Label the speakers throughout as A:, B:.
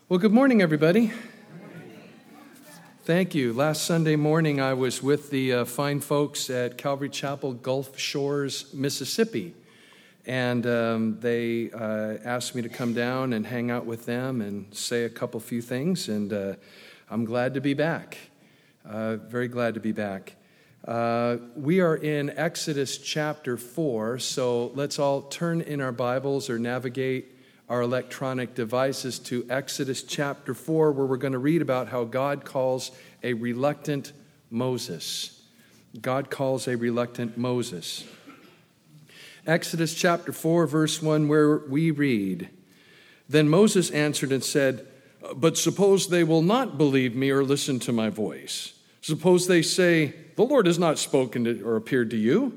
A: Well, good morning, everybody. Thank you. Last Sunday morning, I was with the fine folks at Calvary Chapel, Gulf Shores, Mississippi. And they asked me to come down and hang out with them and say a few things. And I'm glad to be back. Very glad to be back. We are in Exodus chapter 4, so let's all turn in our Bibles or navigate our electronic devices to Exodus chapter 4, where we're going to read about how God calls a reluctant Moses. God calls a reluctant Moses. Exodus chapter 4, verse 1, where we read, "Then Moses answered and said, 'But suppose they will not believe me or listen to my voice. Suppose they say, the Lord has not spoken to or appeared to you.'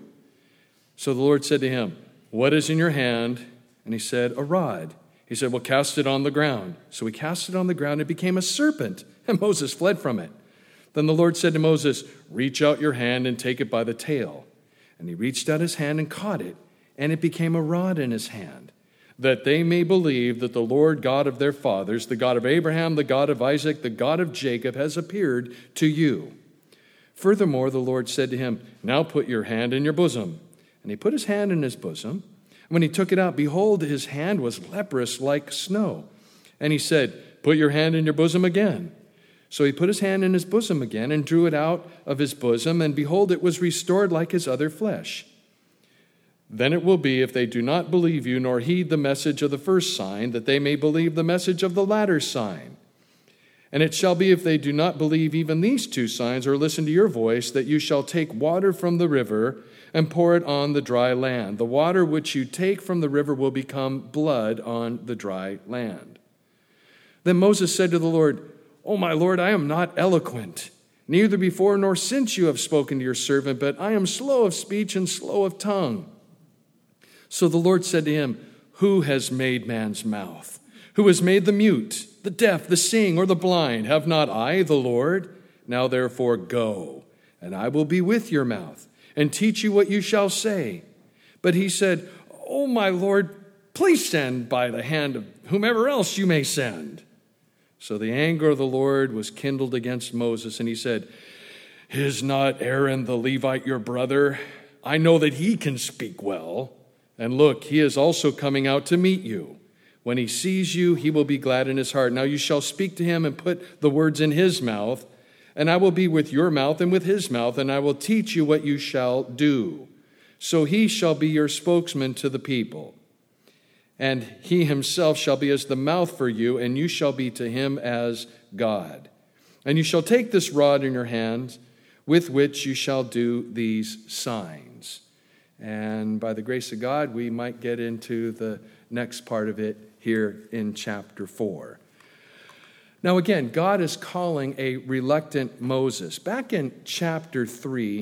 A: So the Lord said to him, 'What is in your hand?' And he said, 'A rod.' He said, 'Well, cast it on the ground.' So he cast it on the ground. It became a serpent, and Moses fled from it. Then the Lord said to Moses, 'Reach out your hand and take it by the tail.' And he reached out his hand and caught it, and it became a rod in his hand, that they may believe that the Lord God of their fathers, the God of Abraham, the God of Isaac, the God of Jacob, has appeared to you. Furthermore, the Lord said to him, 'Now put your hand in your bosom.' And he put his hand in his bosom. When he took it out, behold, his hand was leprous like snow. And he said, 'Put your hand in your bosom again.' So he put his hand in his bosom again and drew it out of his bosom, and behold, it was restored like his other flesh. Then it will be, if they do not believe you, nor heed the message of the first sign, that they may believe the message of the latter sign. And it shall be, if they do not believe even these two signs, or listen to your voice, that you shall take water from the river and pour it on the dry land. The water which you take from the river will become blood on the dry land.' Then Moses said to the Lord, 'O my Lord, I am not eloquent, neither before nor since you have spoken to your servant, but I am slow of speech and slow of tongue.' So the Lord said to him, 'Who has made man's mouth? Who has made the mute, the deaf, the seeing, or the blind? Have not I, the Lord? Now therefore go, and I will be with your mouth, and teach you what you shall say.' But he said, 'O my Lord, please send by the hand of whomever else you may send.' So the anger of the Lord was kindled against Moses, and he said, 'Is not Aaron the Levite your brother? I know that he can speak well. And look, he is also coming out to meet you. When he sees you, he will be glad in his heart. Now you shall speak to him and put the words in his mouth, and I will be with your mouth and with his mouth, and I will teach you what you shall do. So he shall be your spokesman to the people. And he himself shall be as the mouth for you, and you shall be to him as God. And you shall take this rod in your hand, with which you shall do these signs.'" And by the grace of God, we might get into the next part of it here in chapter 4. Now again, God is calling a reluctant Moses. Back in chapter 3,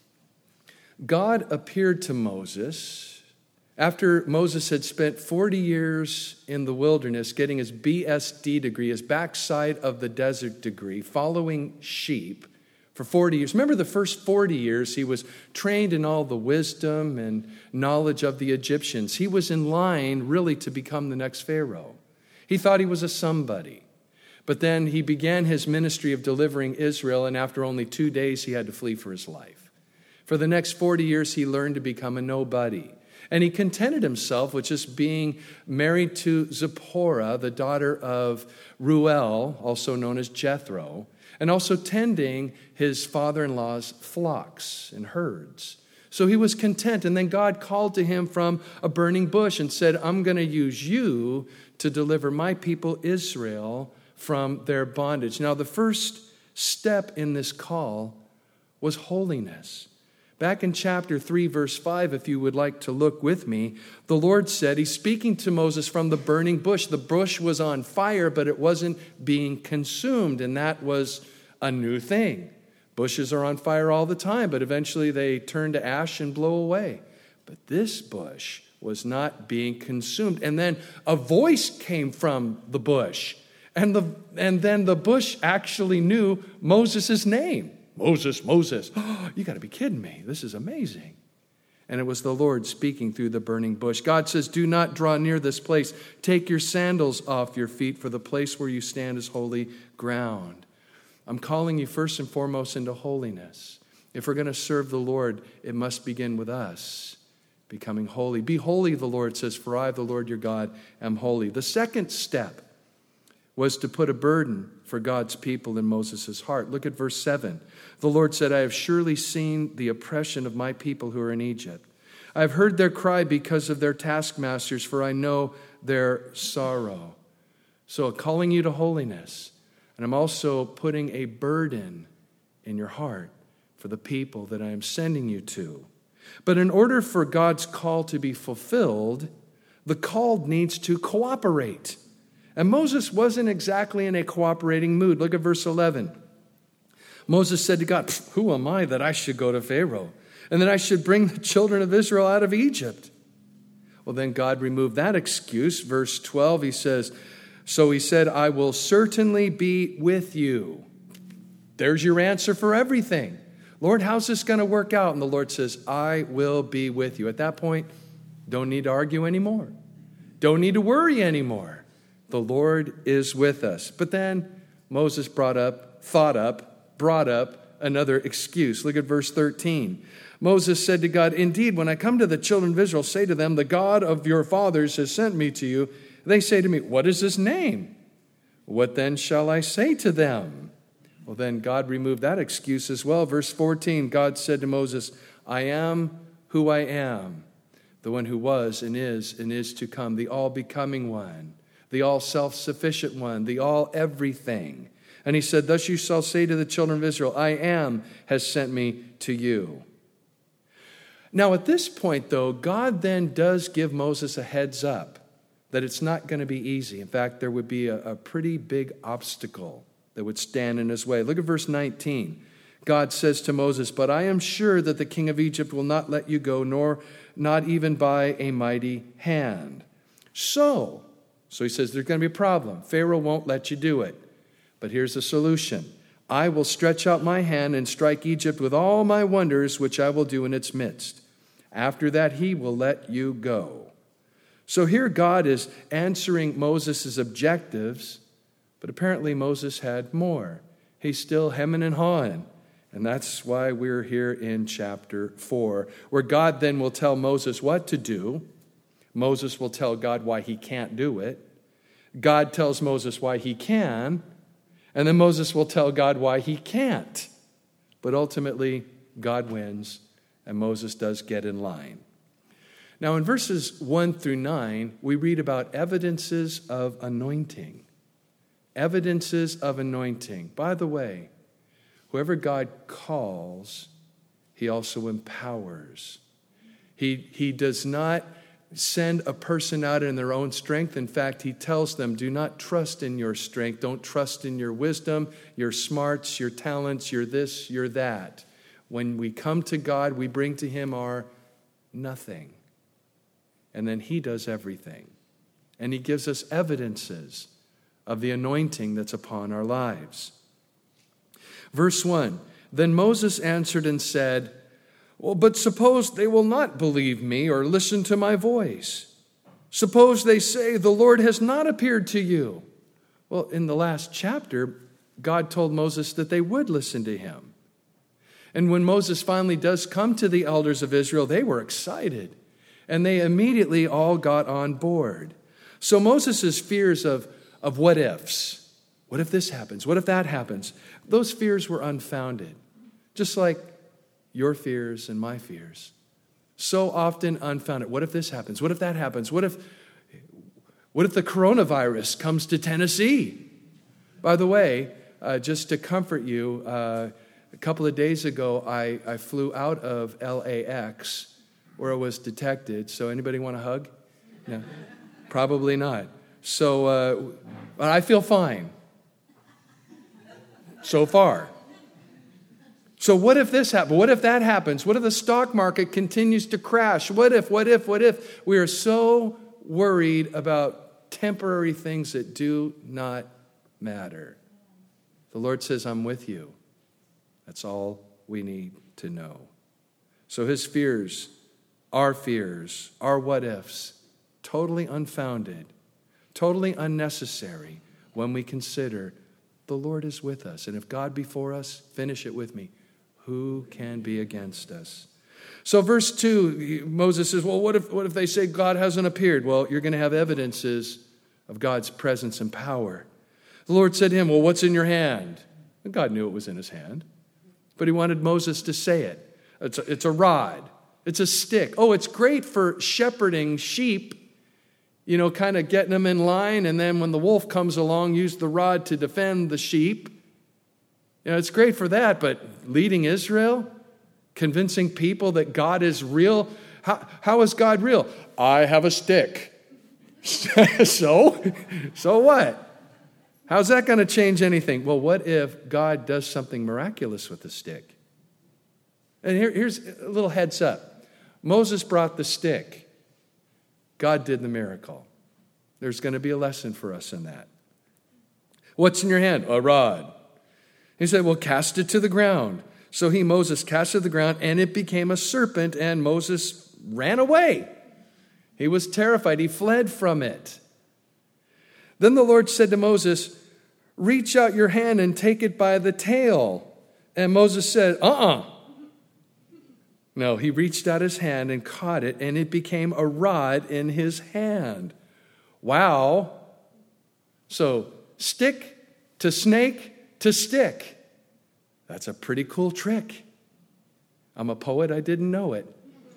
A: God appeared to Moses after Moses had spent 40 years in the wilderness getting his BSD degree, his backside of the desert degree, following sheep for 40 years. Remember, the first 40 years, he was trained in all the wisdom and knowledge of the Egyptians. He was in line, really, to become the next Pharaoh. He thought he was a somebody. But then he began his ministry of delivering Israel, and after only 2 days, he had to flee for his life. For the next 40 years, he learned to become a nobody. And he contented himself with just being married to Zipporah, the daughter of Reuel, also known as Jethro, and also tending his father-in-law's flocks and herds. So he was content, and then God called to him from a burning bush and said, "I'm going to use you to deliver my people Israel from their bondage." Now, the first step in this call was holiness. Back in chapter 3, verse 5, if you would like to look with me, the Lord said, he's speaking to Moses from the burning bush. The bush was on fire, but it wasn't being consumed, and that was a new thing. Bushes are on fire all the time, but eventually they turn to ash and blow away. But this bush was not being consumed. And then a voice came from the bush, and then the bush actually knew Moses' name. "Moses, Moses." "Oh, you got to be kidding me. This is amazing." And it was the Lord speaking through the burning bush. God says, do not draw near this place. Take your sandals off your feet, for the place where you stand is holy ground. I'm calling you first and foremost into holiness. If we're going to serve the Lord, it must begin with us becoming holy. Be holy, the Lord says, for I, the Lord your God, am holy. The second step was to put a burden for God's people in Moses' heart. Look at verse 7. The Lord said, I have surely seen the oppression of my people who are in Egypt. I have heard their cry because of their taskmasters, for I know their sorrow. So calling you to holiness. And I'm also putting a burden in your heart for the people that I am sending you to. But in order for God's call to be fulfilled, the called needs to cooperate. And Moses wasn't exactly in a cooperating mood. Look at verse 11. Moses said to God, who am I that I should go to Pharaoh, and that I should bring the children of Israel out of Egypt? Well, then God removed that excuse. Verse 12, he says, so he said, I will certainly be with you. There's your answer for everything. Lord, how's this going to work out? And the Lord says, I will be with you. At that point, don't need to argue anymore. Don't need to worry anymore. The Lord is with us. But then Moses brought up another excuse. Look at verse 13. Moses said to God, indeed, when I come to the children of Israel, say to them, the God of your fathers has sent me to you. They say to me, what is his name? What then shall I say to them? Well, then God removed that excuse as well. Verse 14, God said to Moses, I am who I am, the one who was and is to come, the all-becoming one, the all-self-sufficient one, the all-everything. And he said, thus you shall say to the children of Israel, I am has sent me to you. Now at this point, though, God then does give Moses a heads up that it's not going to be easy. In fact, there would be a pretty big obstacle that would stand in his way. Look at verse 19. God says to Moses, but I am sure that the king of Egypt will not let you go, nor not even by a mighty hand. So he says there's going to be a problem. Pharaoh won't let you do it. But here's the solution. I will stretch out my hand and strike Egypt with all my wonders, which I will do in its midst. After that, he will let you go. So here God is answering Moses' objectives, but apparently Moses had more. He's still hemming and hawing. And that's why we're here in chapter 4, where God then will tell Moses what to do. Moses will tell God why he can't do it. God tells Moses why he can. And then Moses will tell God why he can't. But ultimately, God wins, and Moses does get in line. Now, in verses 1 through 9, we read about evidences of anointing. Evidences of anointing. By the way, whoever God calls, he also empowers. He does not send a person out in their own strength. In fact, he tells them, do not trust in your strength. Don't trust in your wisdom, your smarts, your talents, your this, your that. When we come to God, we bring to him our nothing. And then he does everything. And he gives us evidences of the anointing that's upon our lives. Verse 1, then Moses answered and said, well, but suppose they will not believe me or listen to my voice. Suppose they say, the Lord has not appeared to you. Well, in the last chapter, God told Moses that they would listen to him. And when Moses finally does come to the elders of Israel, they were excited. And they immediately all got on board. So Moses' fears of what ifs, what if this happens? What if that happens? Those fears were unfounded. Just like your fears and my fears. So often unfounded. What if this happens? What if that happens? What if the coronavirus comes to Tennessee? By the way, just to comfort you, a couple of days ago, I flew out of LAX where I was detected. So anybody want a hug? No, probably not. So I feel fine so far. So what if this happens? What if that happens? What if the stock market continues to crash? What if? We are so worried about temporary things that do not matter. The Lord says, I'm with you. That's all we need to know. So his fears our fears, our what ifs, totally unfounded, totally unnecessary when we consider the Lord is with us. And if God be for us, finish it with me, who can be against us? So verse 2, Moses says, well, what if they say God hasn't appeared? Well, you're going to have evidences of God's presence and power. The Lord said to him, well, what's in your hand? And God knew it was in his hand, but he wanted Moses to say it. It's a rod. It's a stick. Oh, it's great for shepherding sheep, kind of getting them in line, and then when the wolf comes along, use the rod to defend the sheep. It's great for that, but leading Israel, convincing people that God is real, how is God real? I have a stick. So what? How's that going to change anything? Well, what if God does something miraculous with the stick? And here's a little heads up. Moses brought the stick. God did the miracle. There's going to be a lesson for us in that. What's in your hand? A rod. He said, well, cast it to the ground. So Moses, cast it to the ground, and it became a serpent, and Moses ran away. He was terrified. He fled from it. Then the Lord said to Moses, reach out your hand and take it by the tail. And Moses said, No, he reached out his hand and caught it, and it became a rod in his hand. Wow. So stick to snake to stick. That's a pretty cool trick. I'm a poet, I didn't know it.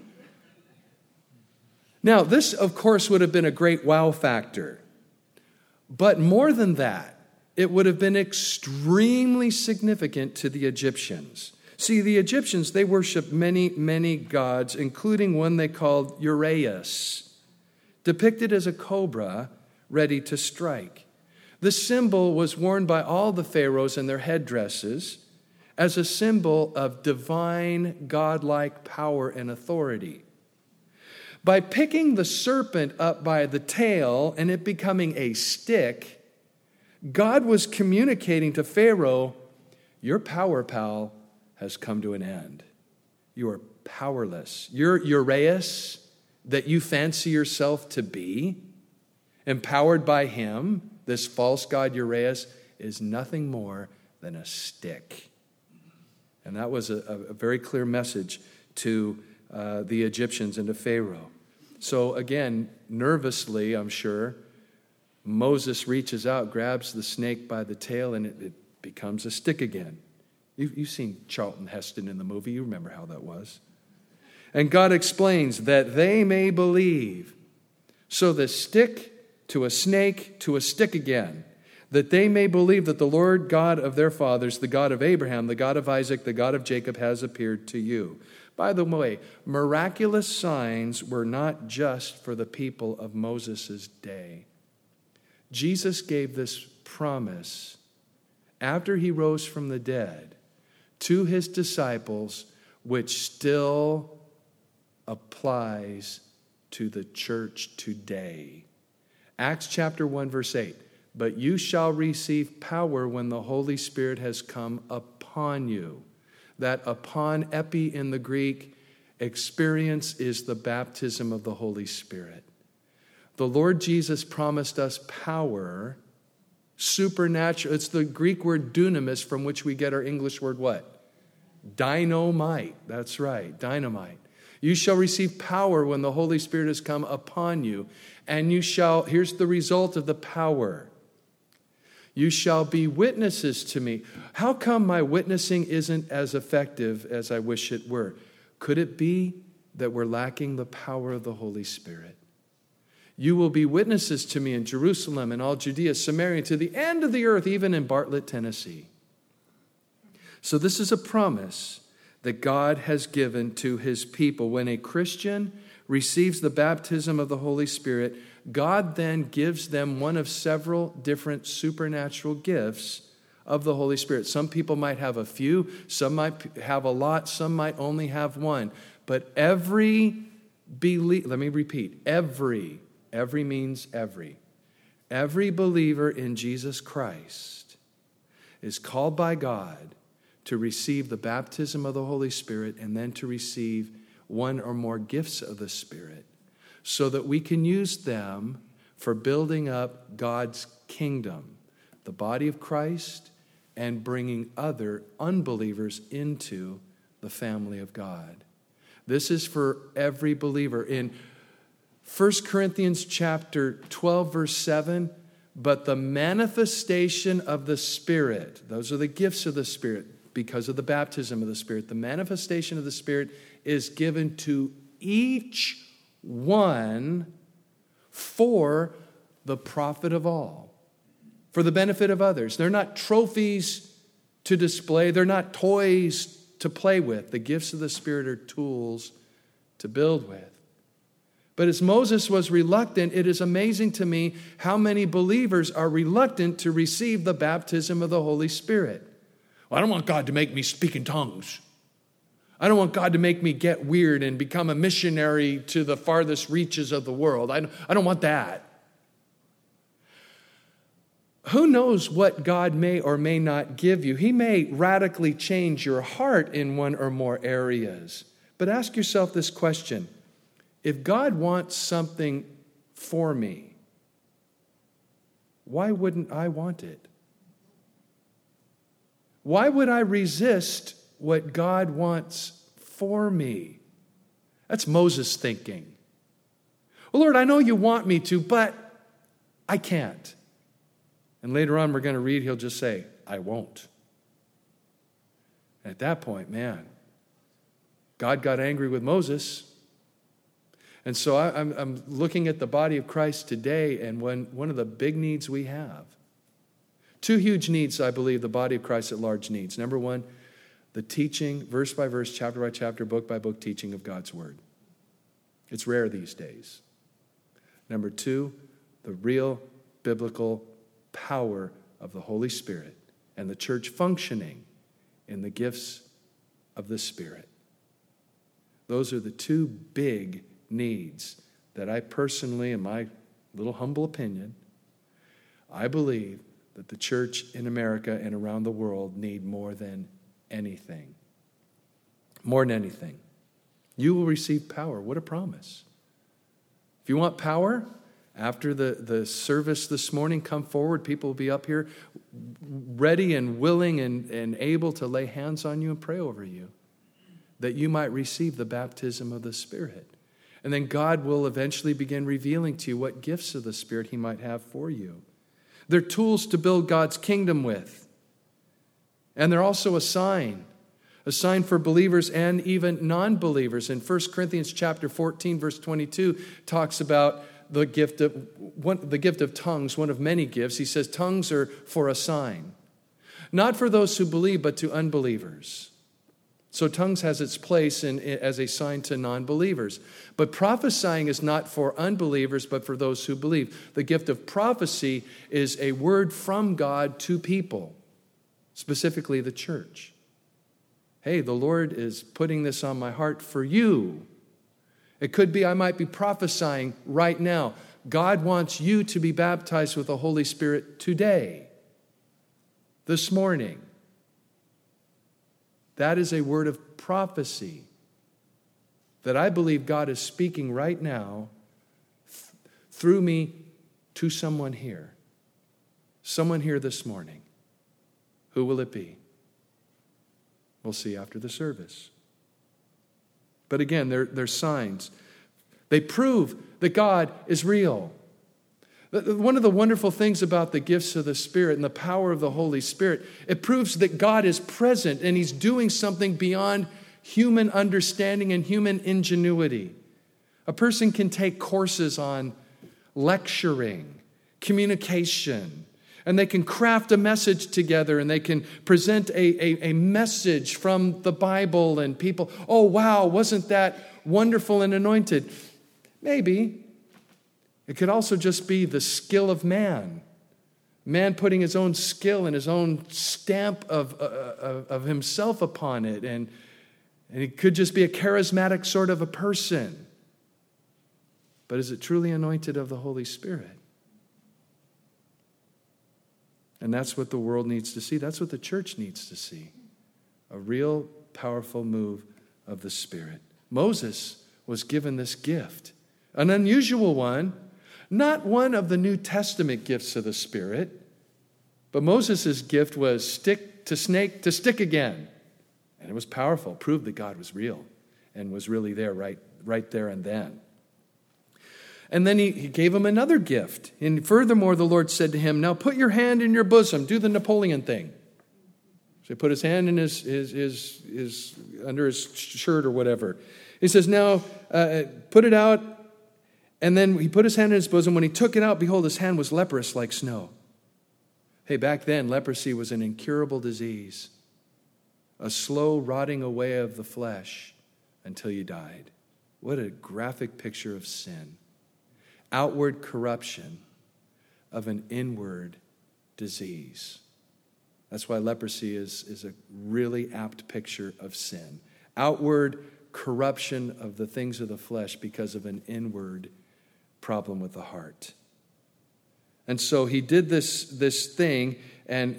A: Now, this, of course, would have been a great wow factor. But more than that, it would have been extremely significant to the Egyptians. See, the Egyptians, they worshiped many, many gods, including one they called Uraeus, depicted as a cobra ready to strike. The symbol was worn by all the pharaohs in their headdresses as a symbol of divine, godlike power and authority. By picking the serpent up by the tail and it becoming a stick, God was communicating to Pharaoh, your power, pal, has come to an end. You are powerless. Your Uraeus that you fancy yourself to be, empowered by him, this false god Uraeus, is nothing more than a stick. And that was a very clear message to the Egyptians and to Pharaoh. So again, nervously, I'm sure, Moses reaches out, grabs the snake by the tail, and it becomes a stick again. You've seen Charlton Heston in the movie. You remember how that was. And God explains that they may believe. So the stick to a snake to a stick again. That they may believe that the Lord God of their fathers, the God of Abraham, the God of Isaac, the God of Jacob, has appeared to you. By the way, miraculous signs were not just for the people of Moses' day. Jesus gave this promise after he rose from the dead to his disciples, which still applies to the church today. Acts chapter 1, verse 8. But you shall receive power when the Holy Spirit has come upon you. That upon, epi in the Greek, experience is the baptism of the Holy Spirit. The Lord Jesus promised us power, supernatural. It's the Greek word dunamis, from which we get our English word what? Dynamite. That's right, dynamite. You shall receive power when the Holy Spirit has come upon you. And you shall, here's the result of the power. You shall be witnesses to me. How come my witnessing isn't as effective as I wish it were? Could it be that we're lacking the power of the Holy Spirit? You will be witnesses to me in Jerusalem and all Judea, Samaria, to the end of the earth, even in Bartlett, Tennessee. So this is a promise that God has given to his people. When a Christian receives the baptism of the Holy Spirit, God then gives them one of several different supernatural gifts of the Holy Spirit. Some people might have a few, some might have a lot, some might only have one. But every let me repeat, every means every. Every believer in Jesus Christ is called by God to receive the baptism of the Holy Spirit and then to receive one or more gifts of the Spirit so that we can use them for building up God's kingdom, the body of Christ, and bringing other unbelievers into the family of God. This is for every believer. In 1 Corinthians chapter 12, verse 7, but the manifestation of the Spirit, those are the gifts of the Spirit because of the baptism of the Spirit. The manifestation of the Spirit is given to each one for the profit of all, for the benefit of others. They're not trophies to display. They're not toys to play with. The gifts of the Spirit are tools to build with. But as Moses was reluctant, it is amazing to me how many believers are reluctant to receive the baptism of the Holy Spirit. Well, I don't want God to make me speak in tongues. I don't want God to make me get weird and become a missionary to the farthest reaches of the world. I don't want that. Who knows what God may or may not give you? He may radically change your heart in one or more areas. But ask yourself this question. If God wants something for me, why wouldn't I want it? Why would I resist what God wants for me? That's Moses thinking. Well, Lord, I know you want me to, but I can't. And later on, we're going to read, he'll just say, I won't. And at that point, man, God got angry with Moses. And so I'm looking at the body of Christ today, and one of the big needs we have, two huge needs I believe the body of Christ at large needs. Number one, the teaching, verse by verse, chapter by chapter, book by book teaching of God's Word. It's rare these days. Number two, the real biblical power of the Holy Spirit and the church functioning in the gifts of the Spirit. Those are the two big needs that I personally, in my little humble opinion, I believe that the church in America and around the world need more than anything. More than anything. You will receive power. What a promise. If you want power, after the service this morning, come forward. People will be up here ready and willing and able to lay hands on you and pray over you, that you might receive the baptism of the Spirit. And then God will eventually begin revealing to you what gifts of the Spirit He might have for you. They're tools to build God's kingdom with. And they're also a sign for believers and even non-believers. In 1 Corinthians chapter 14, verse 22, talks about the gift of tongues, one of many gifts. He says tongues are for a sign, not for those who believe, but to unbelievers. So tongues has its place as a sign to non-believers. But prophesying is not for unbelievers, but for those who believe. The gift of prophecy is a word from God to people, specifically the church. Hey, the Lord is putting this on my heart for you. It could be I might be prophesying right now. God wants you to be baptized with the Holy Spirit today, this morning. That is a word of prophecy that I believe God is speaking right now through me to someone here. Someone here this morning. Who will it be? We'll see after the service. But again, they're signs. They prove that God is real. One of the wonderful things about the gifts of the Spirit and the power of the Holy Spirit, it proves that God is present and He's doing something beyond human understanding and human ingenuity. A person can take courses on lecturing, communication, and they can craft a message together and they can present a message from the Bible, and people, oh wow, wasn't that wonderful and anointed? Maybe. It could also just be the skill of man. Man putting his own skill and his own stamp of himself upon it. And it could just be a charismatic sort of a person. But is it truly anointed of the Holy Spirit? And that's what the world needs to see. That's what the church needs to see. A real powerful move of the Spirit. Moses was given this gift, an unusual one, not one of the New Testament gifts of the Spirit, but Moses' gift was stick to snake to stick again. And it was powerful, proved that God was real and was really there right there and then. And then he gave him another gift. And furthermore, the Lord said to him, now put your hand in your bosom, do the Napoleon thing. So he put his hand in his under his shirt or whatever. He says, now put it out. And then he put his hand in his bosom. When he took it out, behold, his hand was leprous like snow. Hey, back then, leprosy was an incurable disease, a slow rotting away of the flesh until you died. What a graphic picture of sin. Outward corruption of an inward disease. That's why leprosy is a really apt picture of sin. Outward corruption of the things of the flesh because of an inward problem with the heart. And so he did this thing, and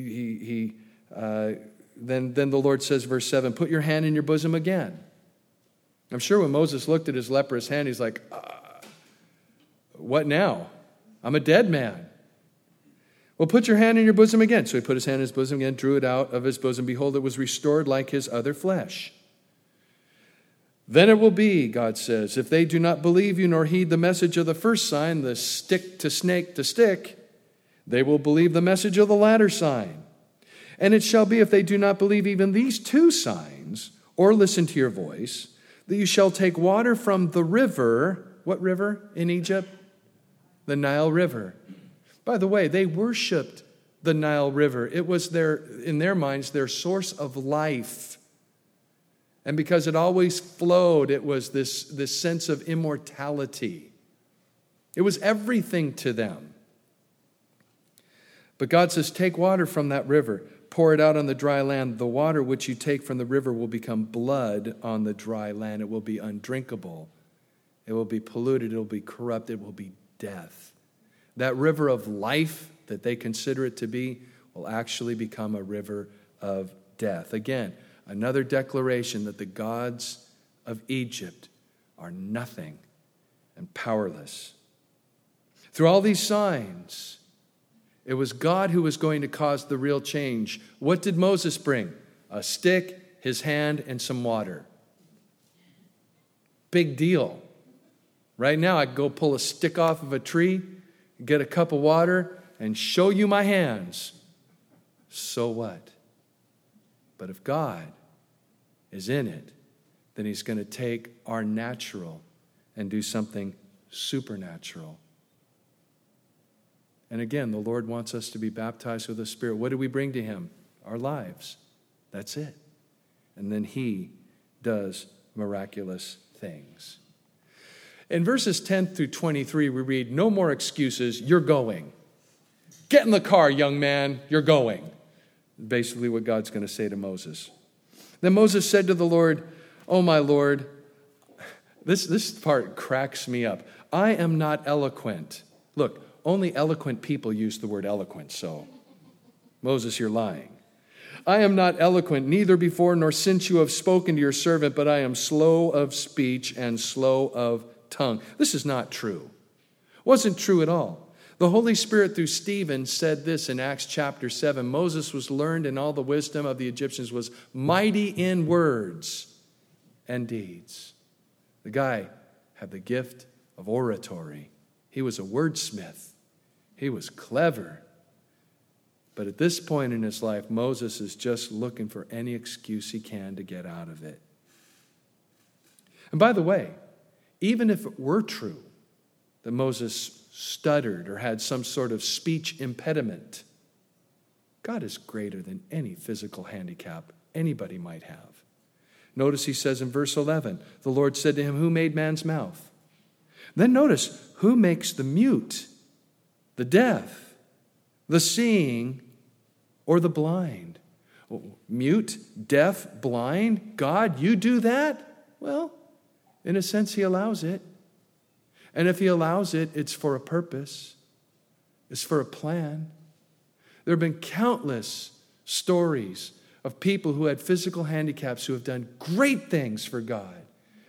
A: then the Lord says, verse 7, put your hand in your bosom again. I'm sure when Moses looked at his leprous hand, he's like, what now? I'm a dead man. Well, put your hand in your bosom again. So he put his hand in his bosom again, drew it out of his bosom. Behold, it was restored like his other flesh. Then it will be, God says, if they do not believe you nor heed the message of the first sign, the stick to snake to stick, they will believe the message of the latter sign. And it shall be, if they do not believe even these two signs, or listen to your voice, that you shall take water from the river. What river in Egypt? The Nile River. By the way, they worshiped the Nile River. It was in their minds, their source of life. And because it always flowed, it was this sense of immortality. It was everything to them. But God says, take water from that river, pour it out on the dry land. The water which you take from the river will become blood on the dry land. It will be undrinkable. It will be polluted. It will be corrupt. It will be death. That river of life that they consider it to be will actually become a river of death. Again, another declaration that the gods of Egypt are nothing and powerless. Through all these signs, it was God who was going to cause the real change. What did Moses bring? A stick, his hand, and some water. Big deal. Right now, I could go pull a stick off of a tree, get a cup of water, and show you my hands. So what? But if God is in it, then he's going to take our natural and do something supernatural. And again, the Lord wants us to be baptized with the Spirit. What do we bring to him? Our lives. That's it. And then he does miraculous things. In verses 10 through 23, we read, no more excuses, you're going. Get in the car, young man, you're going. Basically what God's going to say to Moses. Then Moses said to the Lord, oh my Lord, this part cracks me up. I am not eloquent. Look, only eloquent people use the word eloquent, so Moses, you're lying. I am not eloquent, neither before nor since you have spoken to your servant, but I am slow of speech and slow of tongue. This is not true. Wasn't true at all. The Holy Spirit through Stephen said this in Acts chapter 7. Moses was learned in all the wisdom of the Egyptians, was mighty in words and deeds. The guy had the gift of oratory. He was a wordsmith. He was clever. But at this point in his life, Moses is just looking for any excuse he can to get out of it. And by the way, even if it were true that Moses stuttered or had some sort of speech impediment, God is greater than any physical handicap anybody might have. Notice he says in verse 11, the Lord said to him, who made man's mouth? Then notice, who makes the mute, the deaf, the seeing, or the blind? Mute, deaf, blind? God, you do that? Well, in a sense, he allows it. And if he allows it, it's for a purpose. It's for a plan. There have been countless stories of people who had physical handicaps who have done great things for God.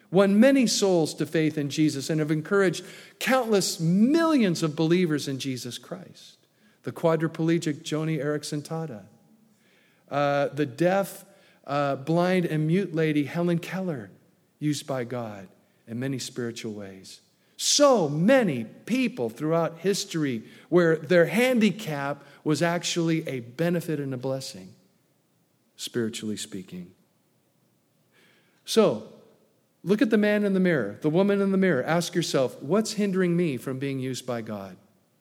A: won many souls to faith in Jesus, and have encouraged countless millions of believers in Jesus Christ. The quadriplegic Joni Eareckson Tada. The deaf, blind, and mute lady Helen Keller, used by God in many spiritual ways. So many people throughout history where their handicap was actually a benefit and a blessing, spiritually speaking. So, look at the man in the mirror, the woman in the mirror. Ask yourself, what's hindering me from being used by God?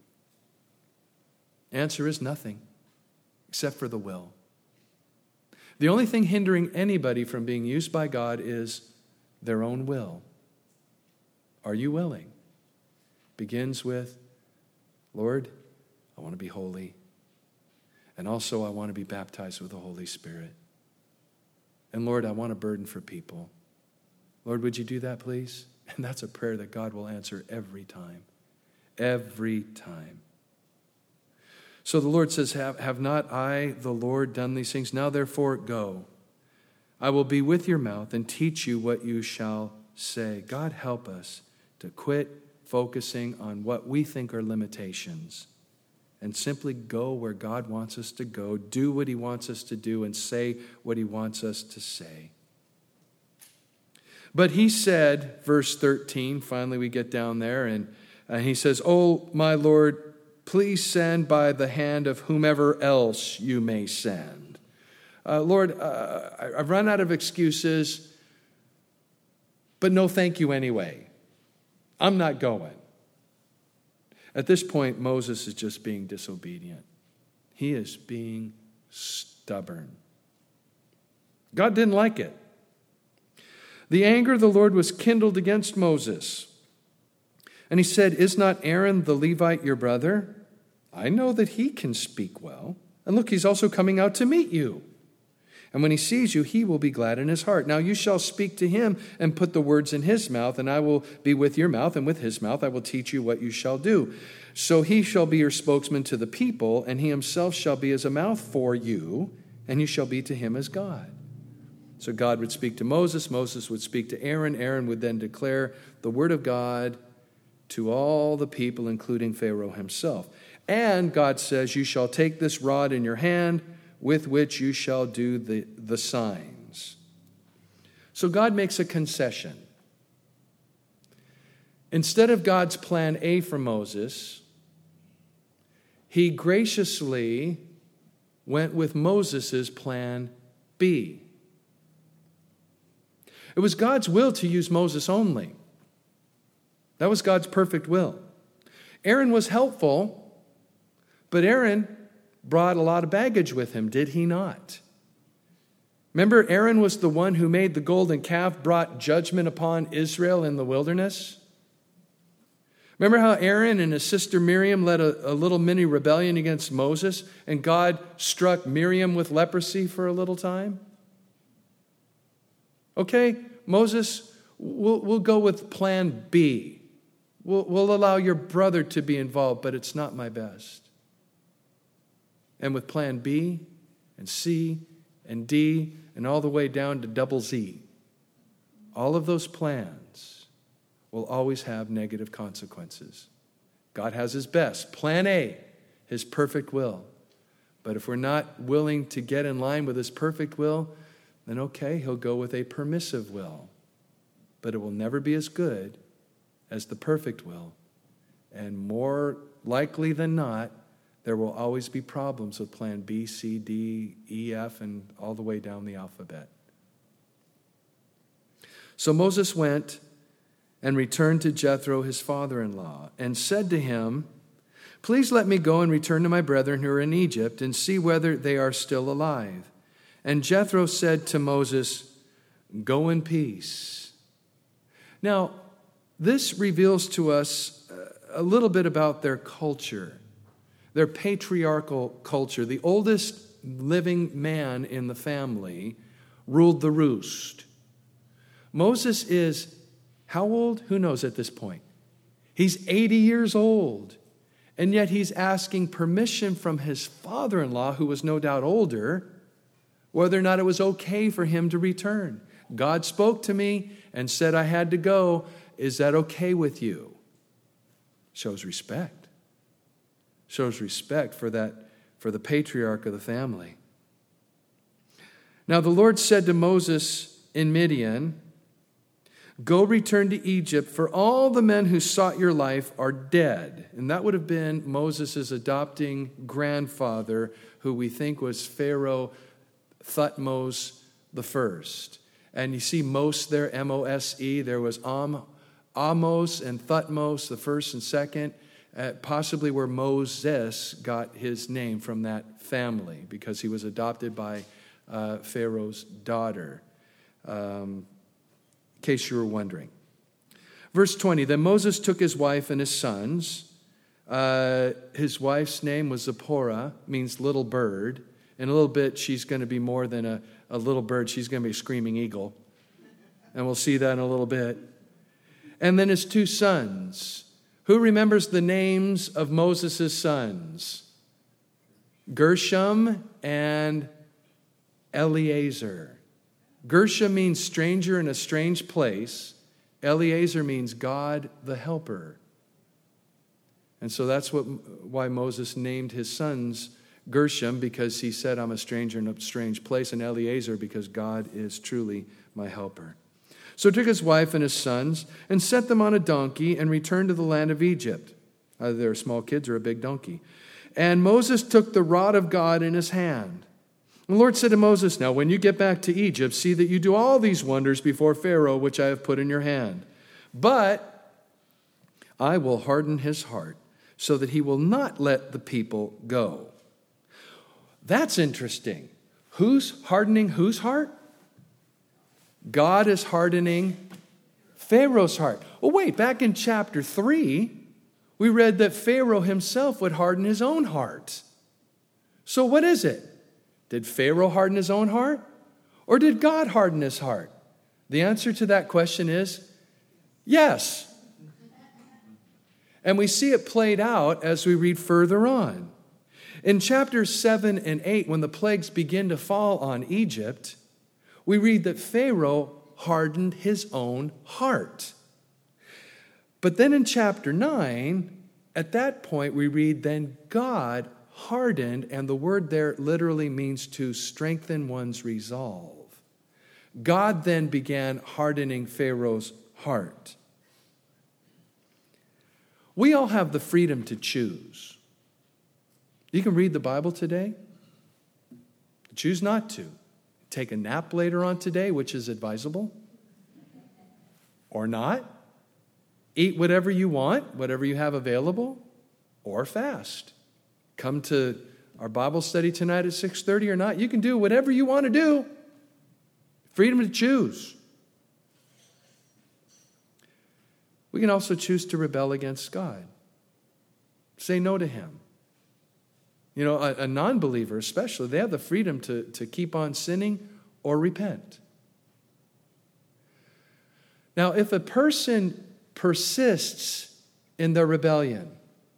A: Answer is nothing, except for the will. The only thing hindering anybody from being used by God is their own will. Are you willing? Begins with, Lord, I want to be holy. And also I want to be baptized with the Holy Spirit. And Lord, I want a burden for people. Lord, would you do that, please? And that's a prayer that God will answer every time. Every time. So the Lord says, have not I, the Lord, done these things? Now therefore go. I will be with your mouth and teach you what you shall say. God, help us to quit focusing on what we think are limitations and simply go where God wants us to go, do what he wants us to do, and say what he wants us to say. But he said, verse 13, finally we get down there, and he says, "Oh, my Lord, please send by the hand of whomever else you may send." Lord, I've run out of excuses, but no thank you anyway. I'm not going. At this point, Moses is just being disobedient. He is being stubborn. God didn't like it. The anger of the Lord was kindled against Moses. And he said, "Is not Aaron the Levite your brother? I know that he can speak well. And look, he's also coming out to meet you. And when he sees you, he will be glad in his heart. Now you shall speak to him and put the words in his mouth, and I will be with your mouth, and with his mouth I will teach you what you shall do. So he shall be your spokesman to the people, and he himself shall be as a mouth for you, and you shall be to him as God." So God would speak to Moses, Moses would speak to Aaron, Aaron would then declare the word of God to all the people, including Pharaoh himself. And God says, "You shall take this rod in your hand, with which you shall do the signs." So God makes a concession. Instead of God's plan A for Moses, he graciously went with Moses' plan B. It was God's will to use Moses only. That was God's perfect will. Aaron was helpful, but Aaron brought a lot of baggage with him, did he not? Remember, Aaron was the one who made the golden calf, brought judgment upon Israel in the wilderness? Remember how Aaron and his sister Miriam led a little mini rebellion against Moses, and God struck Miriam with leprosy for a little time? Okay, Moses, we'll go with plan B. We'll allow your brother to be involved, but it's not my best. And with plan B and C and D and all the way down to double Z, all of those plans will always have negative consequences. God has his best. Plan A, his perfect will. But if we're not willing to get in line with his perfect will, then okay, he'll go with a permissive will. But it will never be as good as the perfect will. And more likely than not, there will always be problems with plan B, C, D, E, F, and all the way down the alphabet. So Moses went and returned to Jethro, his father-in-law, and said to him, "Please let me go and return to my brethren who are in Egypt and see whether they are still alive." And Jethro said to Moses, "Go in peace." Now, this reveals to us a little bit about their culture. Their patriarchal culture. The oldest living man in the family ruled the roost. Moses is how old? Who knows at this point? He's 80 years old. And yet he's asking permission from his father-in-law, who was no doubt older, whether or not it was okay for him to return. God spoke to me, and said I had to go. Is that okay with you? Shows respect. Shows respect for the patriarch of the family. Now the Lord said to Moses in Midian, go return to Egypt, for all the men who sought your life are dead. And that would have been Moses' adopting grandfather, who we think was Pharaoh Thutmose I. And you see Mose there, M-O-S-E. There was Amos and Thutmose, the first and second, possibly where Moses got his name from that family, because he was adopted by Pharaoh's daughter. In case you were wondering. Verse 20, then Moses took his wife and his sons. His wife's name was Zipporah, means little bird. In a little bit, she's going to be more than a little bird. She's going to be a screaming eagle. And we'll see that in a little bit. And then his two sons. Who remembers the names of Moses' sons? Gershom and Eleazar. Gershom means stranger in a strange place. Eleazar means God the helper. And so that's why Moses named his sons Gershom, because he said, I'm a stranger in a strange place, and Eleazar, because God is truly my helper. So he took his wife and his sons and set them on a donkey and returned to the land of Egypt. Either they were small kids or a big donkey. And Moses took the rod of God in his hand. The Lord said to Moses, now when you get back to Egypt, see that you do all these wonders before Pharaoh, which I have put in your hand. But I will harden his heart so that he will not let the people go. That's interesting. Who's hardening whose heart? God is hardening Pharaoh's heart. Oh, wait, back in chapter 3, we read that Pharaoh himself would harden his own heart. So what is it? Did Pharaoh harden his own heart? Or did God harden his heart? The answer to that question is yes. And we see it played out as we read further on. In chapters 7 and 8, when the plagues begin to fall on Egypt, we read that Pharaoh hardened his own heart. But then in chapter 9, at that point, we read, then God hardened, and the word there literally means to strengthen one's resolve. God then began hardening Pharaoh's heart. We all have the freedom to choose. You can read the Bible today, choose not to. Take a nap later on today, which is advisable, or not. Eat whatever you want, whatever you have available, or fast. Come to our Bible study tonight at 6:30 or not. You can do whatever you want to do. Freedom to choose. We can also choose to rebel against God. Say no to him. You know, a non-believer especially, they have the freedom to keep on sinning or repent. Now, if a person persists in their rebellion,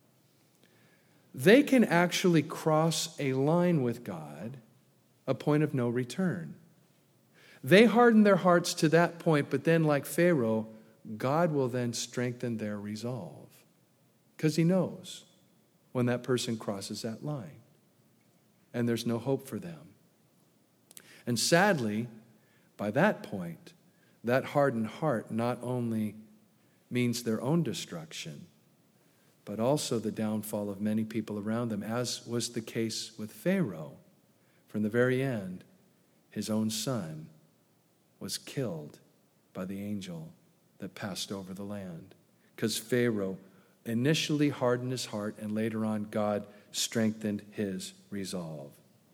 A: they can actually cross a line with God, a point of no return. They harden their hearts to that point, but then like Pharaoh, God will then strengthen their resolve, because he knows when that person crosses that line and there's no hope for them. And sadly, by that point, that hardened heart not only means their own destruction, but also the downfall of many people around them, as was the case with Pharaoh. From the very end, his own son was killed by the angel that passed over the land, because Pharaoh initially hardened his heart, and later on God strengthened his resolve.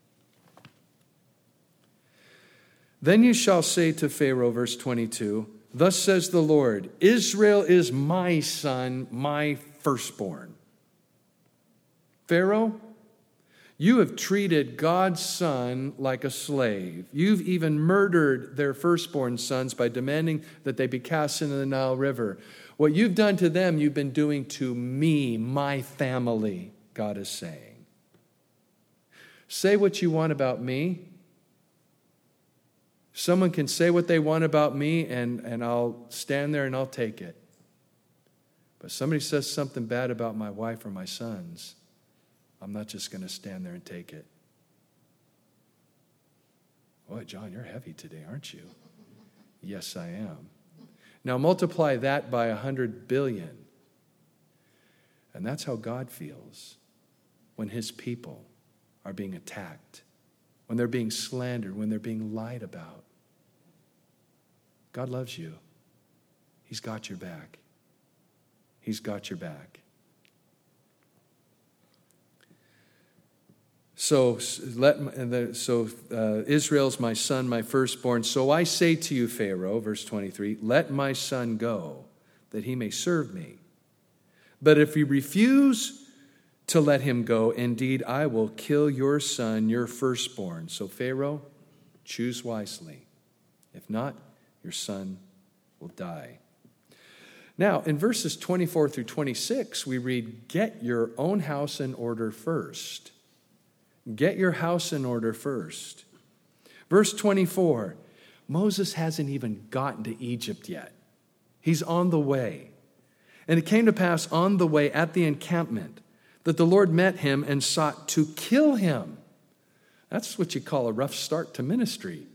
A: Then you shall say to Pharaoh, verse 22, thus says the Lord, Israel is my son, my firstborn. Pharaoh, you have treated God's son like a slave. You've even murdered their firstborn sons by demanding that they be cast into the Nile River. What you've done to them, you've been doing to me, my family, God is saying. Say what you want about me. Someone can say what they want about me, and I'll stand there and I'll take it. But somebody says something bad about my wife or my sons, I'm not just going to stand there and take it. Boy, John, you're heavy today, aren't you? Yes, I am. Now multiply that by 100 billion. And that's how God feels when his people are being attacked, when they're being slandered, when they're being lied about. God loves you. He's got your back. He's got your back. So Israel's my son, my firstborn. So I say to you, Pharaoh, verse 23, let my son go, that he may serve me. But if you refuse to let him go, indeed, I will kill your son, your firstborn. So Pharaoh, choose wisely. If not, your son will die. Now, in verses 24 through 26, we read, get your own house in order first. Get your house in order first. Verse 24, Moses hasn't even gotten to Egypt yet. He's on the way. And it came to pass on the way at the encampment that the Lord met him and sought to kill him. That's what you call a rough start to ministry.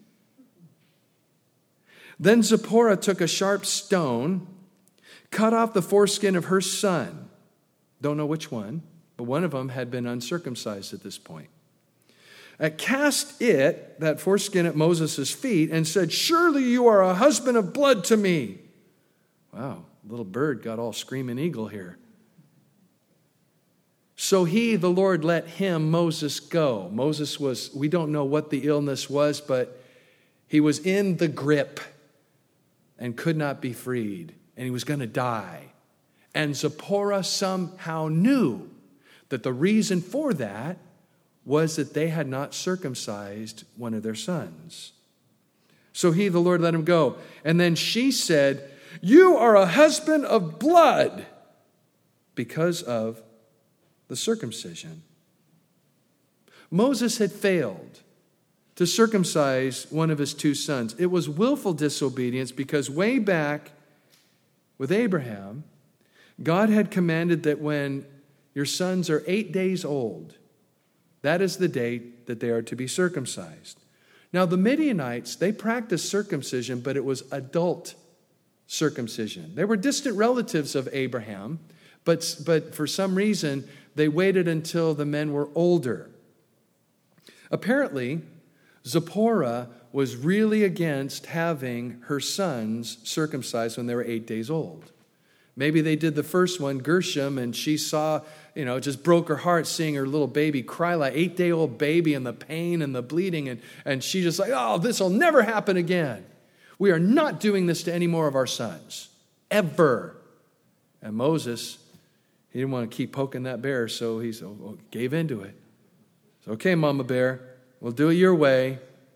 A: Then Zipporah took a sharp stone, cut off the foreskin of her son. Don't know which one, but one of them had been uncircumcised at this point. Cast that foreskin at Moses' feet and said, surely you are a husband of blood to me. Wow, little bird got all screaming eagle here. So the Lord, let him, Moses, go. Moses we don't know what the illness was, but he was in the grip and could not be freed, and he was going to die. And Zipporah somehow knew that the reason for that was that they had not circumcised one of their sons. So the Lord, let him go. And then she said, you are a husband of blood because of the circumcision. Moses had failed to circumcise one of his two sons. It was willful disobedience because way back with Abraham, God had commanded that when your sons are 8 days old, that is the date that they are to be circumcised. Now, the Midianites, they practiced circumcision, but it was adult circumcision. They were distant relatives of Abraham, but for some reason, they waited until the men were older. Apparently, Zipporah was really against having her sons circumcised when they were 8 days old. Maybe they did the first one, Gershom, and she saw, it just broke her heart seeing her little baby cry like 8-day-old baby and the pain and the bleeding. And she just like, oh, this will never happen again. We are not doing this to any more of our sons, ever. And Moses, he didn't want to keep poking that bear, so he gave into it. So, okay, Mama Bear, we'll do it your way.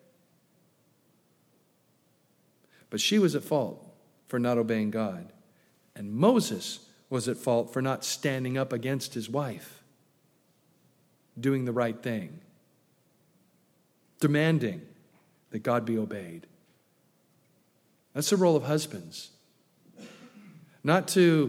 A: But she was at fault for not obeying God. And Moses was at fault for not standing up against his wife, doing the right thing, demanding that God be obeyed. That's the role of husbands. Not to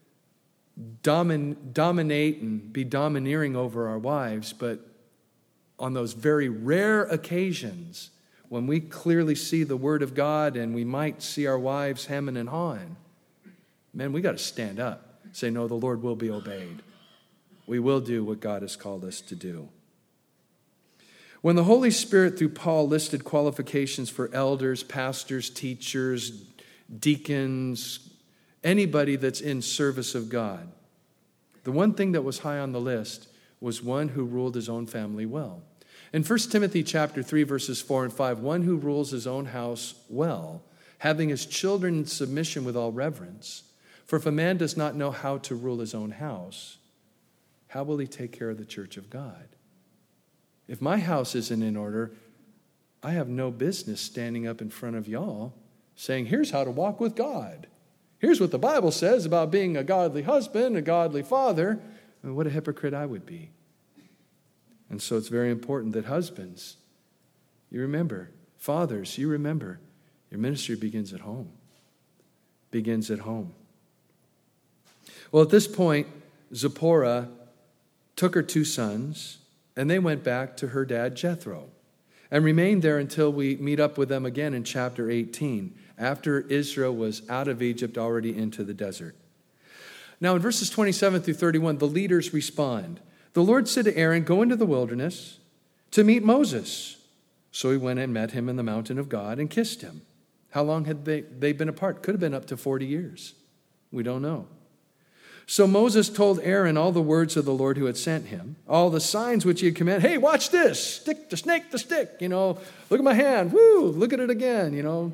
A: dominate and be domineering over our wives, but on those very rare occasions when we clearly see the Word of God and we might see our wives hemming and hawing, man, we got to stand up. Say, no, the Lord will be obeyed. We will do what God has called us to do. When the Holy Spirit, through Paul, listed qualifications for elders, pastors, teachers, deacons, anybody that's in service of God, the one thing that was high on the list was one who ruled his own family well. In 1 Timothy chapter 3, verses 4 and 5, one who rules his own house well, having his children in submission with all reverence. For if a man does not know how to rule his own house, how will he take care of the church of God? If my house isn't in order, I have no business standing up in front of y'all saying, here's how to walk with God. Here's what the Bible says about being a godly husband, a godly father. And what a hypocrite I would be. And so it's very important that husbands, you remember, Fathers, you remember, your ministry begins at home. Begins at home. Well, at this point, Zipporah took her 2 sons, and they went back to her dad Jethro and remained there until we meet up with them again in chapter 18, after Israel was out of Egypt, already into the desert. Now, in verses 27 through 31, the leaders respond. The Lord said to Aaron, "Go into the wilderness to meet Moses." So he went and met him in the mountain of God and kissed him. How long had they been apart? Could have been up to 40 years. We don't know. So Moses told Aaron all the words of the Lord who had sent him, all the signs which he had commanded. Hey, watch this. Stick the snake, the stick. Look at my hand. Woo, look at it again,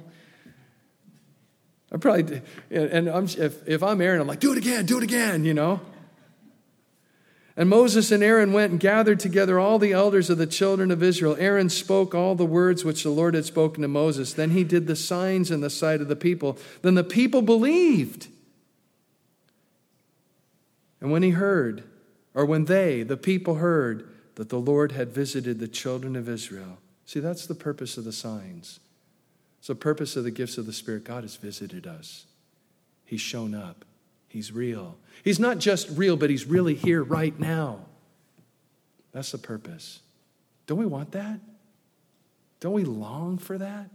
A: I probably, and if I'm Aaron, I'm like, do it again. And Moses and Aaron went and gathered together all the elders of the children of Israel. Aaron spoke all the words which the Lord had spoken to Moses. Then he did the signs in the sight of the people. Then the people believed. And when the people heard that the Lord had visited the children of Israel. See, that's the purpose of the signs. It's the purpose of the gifts of the Spirit. God has visited us. He's shown up. He's real. He's not just real, but he's really here right now. That's the purpose. Don't we want that? Don't we long for that?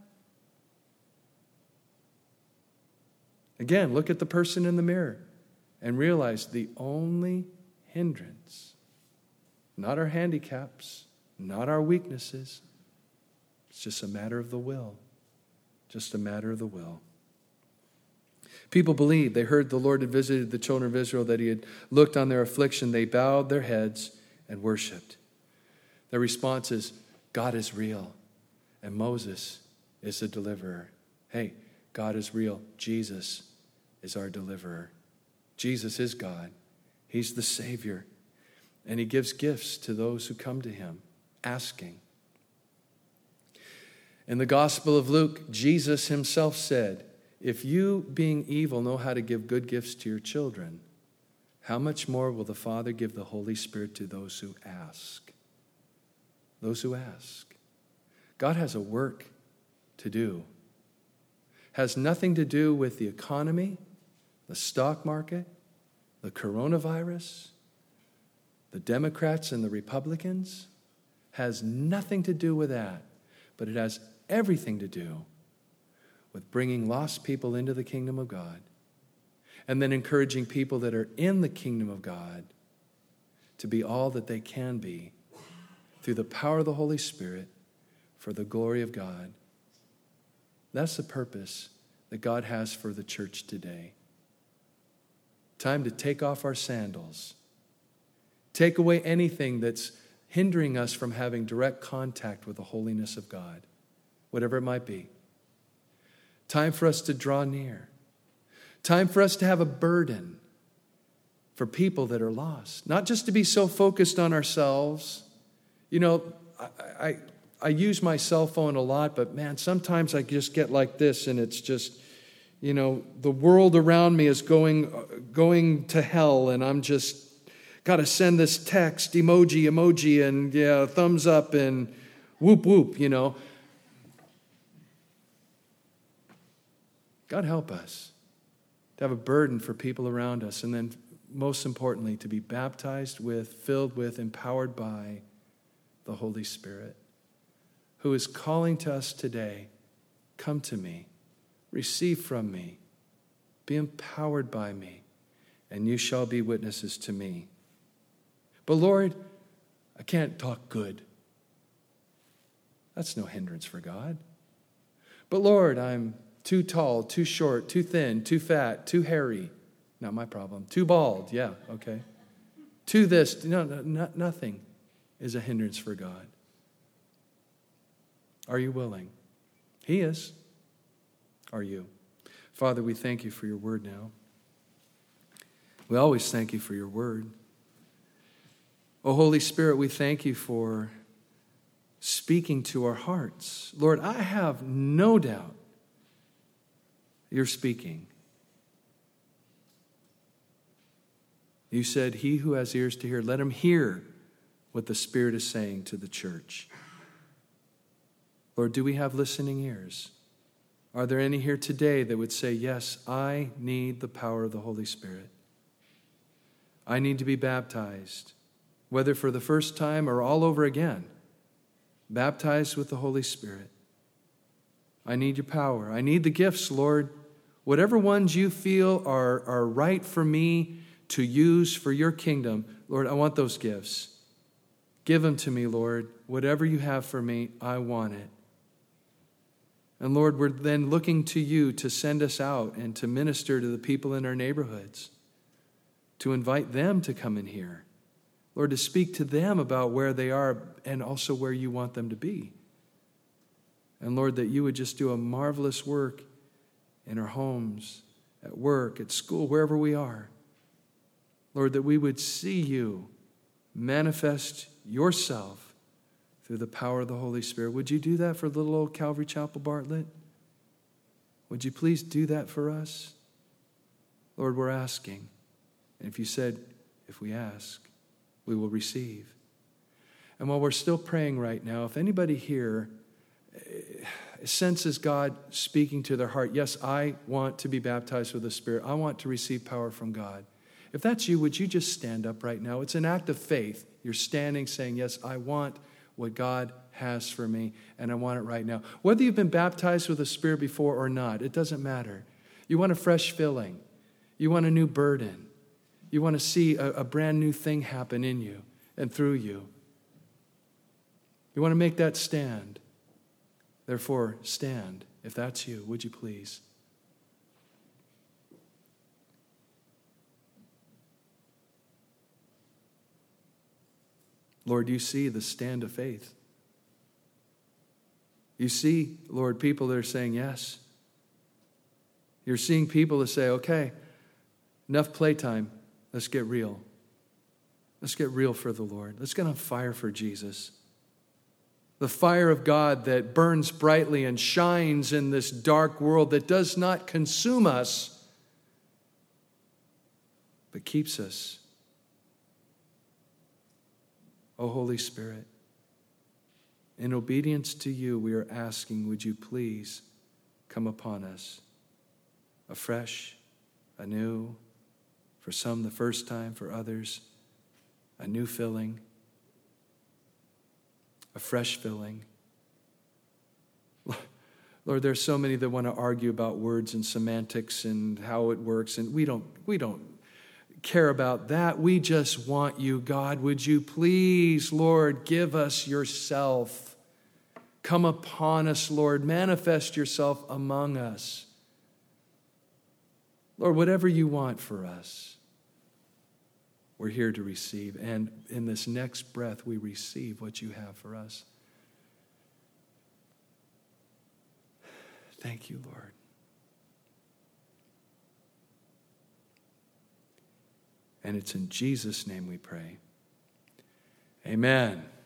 A: Again, look at the person in the mirror and realize the only hindrance, not our handicaps, not our weaknesses, it's just a matter of the will. Just a matter of the will. People believed. They heard the Lord had visited the children of Israel, that he had looked on their affliction. They bowed their heads and worshiped. Their response is, God is real, and Moses is the deliverer. Hey, God is real. Jesus is our deliverer. Jesus is God. He's the Savior. And he gives gifts to those who come to him, asking. In the Gospel of Luke, Jesus himself said, if you, being evil, know how to give good gifts to your children, how much more will the Father give the Holy Spirit to those who ask? Those who ask. God has a work to do. Has nothing to do with the economy, the stock market, the coronavirus, the Democrats and the Republicans. Has nothing to do with that, but it has everything to do with bringing lost people into the kingdom of God and then encouraging people that are in the kingdom of God to be all that they can be through the power of the Holy Spirit for the glory of God. That's the purpose that God has for the church today. Time to take off our sandals. Take away anything that's hindering us from having direct contact with the holiness of God, whatever it might be. Time for us to draw near. Time for us to have a burden for people that are lost. Not just to be so focused on ourselves. I use my cell phone a lot, but man, sometimes I just get like this and it's just, the world around me is going to hell and I'm just got to send this text, emoji, and thumbs up and whoop, whoop, God help us to have a burden for people around us, and then most importantly, to be baptized with, filled with, empowered by the Holy Spirit, who is calling to us today, come to me, receive from me, be empowered by me, and you shall be witnesses to me. But Lord, I can't talk good. That's no hindrance for God. But Lord, I'm too tall, too short, too thin, too fat, too hairy. Not my problem. Too bald. Yeah, okay. Too this. No, nothing is a hindrance for God. Are you willing? He is. Are you? Father, we thank you for your word now. We always thank you for your word. Oh, Holy Spirit, we thank you for speaking to our hearts. Lord, I have no doubt you're speaking. You said, he who has ears to hear, let him hear what the Spirit is saying to the church. Lord, do we have listening ears? Are there any here today that would say, yes, I need the power of the Holy Spirit? I need to be baptized, whether for the first time or all over again, baptized with the Holy Spirit. I need your power. I need the gifts, Lord. Whatever ones you feel are right for me to use for your kingdom, Lord, I want those gifts. Give them to me, Lord. Whatever you have for me, I want it. And Lord, we're then looking to you to send us out and to minister to the people in our neighborhoods, to invite them to come in here. Lord, to speak to them about where they are and also where you want them to be. And Lord, that you would just do a marvelous work in our homes, at work, at school, wherever we are. Lord, that we would see you manifest yourself through the power of the Holy Spirit. Would you do that for little old Calvary Chapel Bartlett? Would you please do that for us? Lord, we're asking. And if you said, if we ask, we will receive. And while we're still praying right now, if anybody here senses God speaking to their heart, yes, I want to be baptized with the Spirit. I want to receive power from God. If that's you, would you just stand up right now? It's an act of faith. You're standing saying, yes, I want what God has for me, and I want it right now. Whether you've been baptized with the Spirit before or not, it doesn't matter. You want a fresh filling. You want a new burden. You want to see a brand new thing happen in you and through you. You want to make that stand. Therefore, stand. If that's you, would you please? Lord, you see the stand of faith. You see, Lord, people that are saying yes. You're seeing people that say, okay, enough playtime. Let's get real. Let's get real for the Lord. Let's get on fire for Jesus. The fire of God that burns brightly and shines in this dark world that does not consume us, but keeps us. O Holy Spirit, in obedience to you, we are asking, would you please come upon us afresh, anew, for some the first time, for others, a new filling, a fresh filling. Lord, there's so many that want to argue about words and semantics and how it works, and we don't care about that. We just want you, God. Would you please, Lord, give us yourself. Come upon us, Lord. Manifest yourself among us. Lord, whatever you want for us, we're here to receive. And in this next breath, we receive what you have for us. Thank you, Lord. And it's in Jesus' name we pray. Amen.